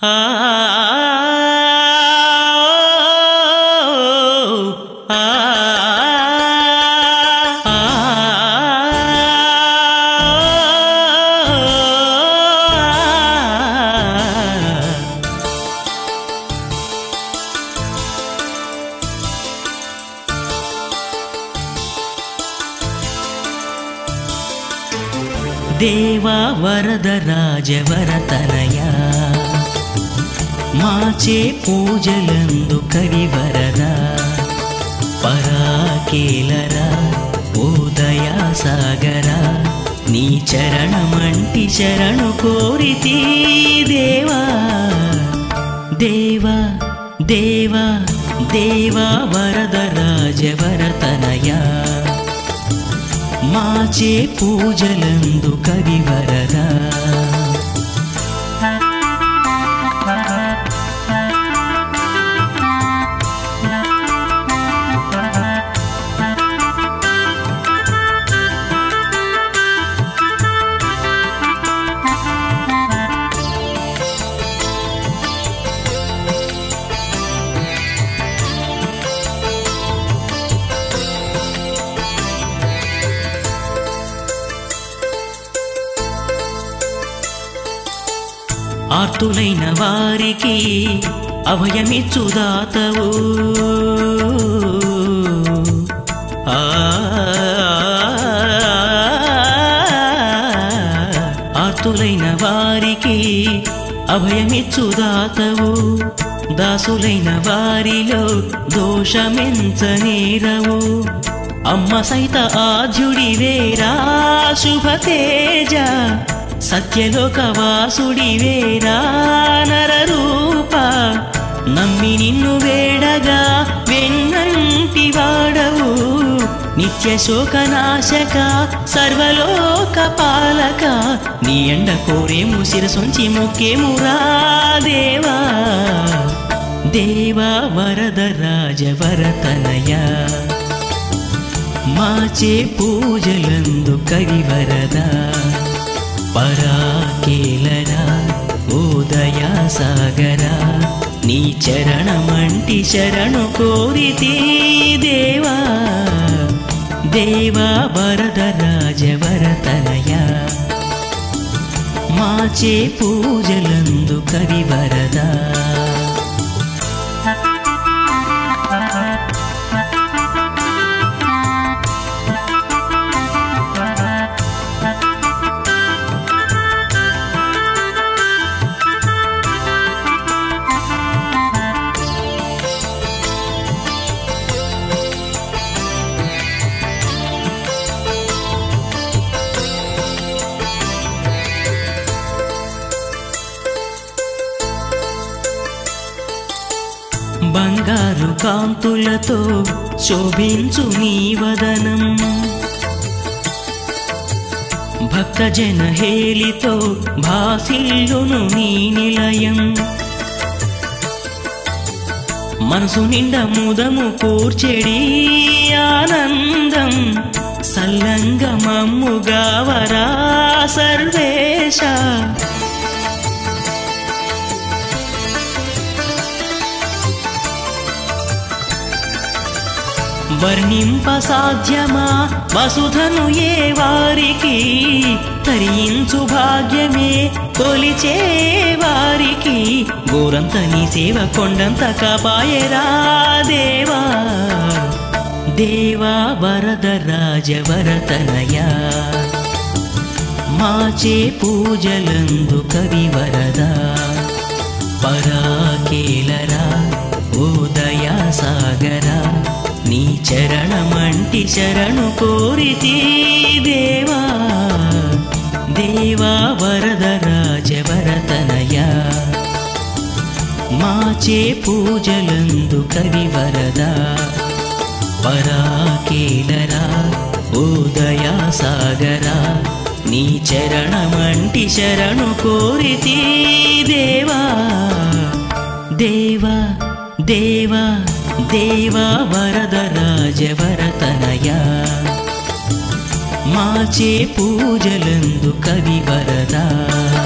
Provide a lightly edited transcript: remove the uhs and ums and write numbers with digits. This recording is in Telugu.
దేవా వరదరాజవరతనయా మాచే పూజలందు కవివరదా పరాకేలరా ఓ దయాసాగరా నీ చరణమంటి శరణు కోరితి దేవా దేవా దేవా దేవా వరదరాజవరతనయా మాచే పూజలందు కవివరదా ఆర్తులైన వారికి అభయమిచ్చుదాతవు ఆర్తులైన వారికి అభయమిచ్చుదాతవు దాసులైన వారిలో దోషమెంచనేరవు అమ్మ సైత ఆద్యుడివేరా శుభతేజ సత్యలోకవాసుడివేరా నరరూప నమ్మి నిన్ను వేడగా వెన్నంటి వాడవు నిత్య శోకనాశక సర్వలోక పాలక నీ ఎండ కోరేము శిరసొంచి మొక్కేమురా దేవా దేవా వరదరాజవరతనయా మాచే పూజలందు కవివరదా పరాకేలరా ఓ దయాసాగరా నీ చరణమంటి శరణు కోరితి దేవా దేవా వరదరాజవరతనయా మాచే పూజలందు కవివరదా బంగారు కాంతులతో శోభించు నీ వదనం భక్తజన హేళితో భాసిల్లును నీ నిలయం మనసు నిండా ముదము కూర్చెడి ఆనందం సల్లంగమమ్ముగా వరా సర్వేశ వర్ణింప సాధ్యమా వసుధను ఏ వారికి తరించు భాగ్యమే కొలిచే వారికి గోరంత నీ సేవ కొండంత కాపాయరా దేవా దేవా వరదరాజవరతనయా మాచే పూజలందు కవివరదా పరాకేలరా ఓ దయాసాగరా నీ చరణమంటి శరణు కోరితి దేవా దేవా వరదరాజవరతనయా మాచే పూజలందు కవివరదా పరాకేలరా ఓ దయాసాగరా నీ చరణమంటి శరణు కోరితి దేవా దేవా దేవా దేవా వరదరాజవరతనయా మాచే పూజలందు కవివరదా।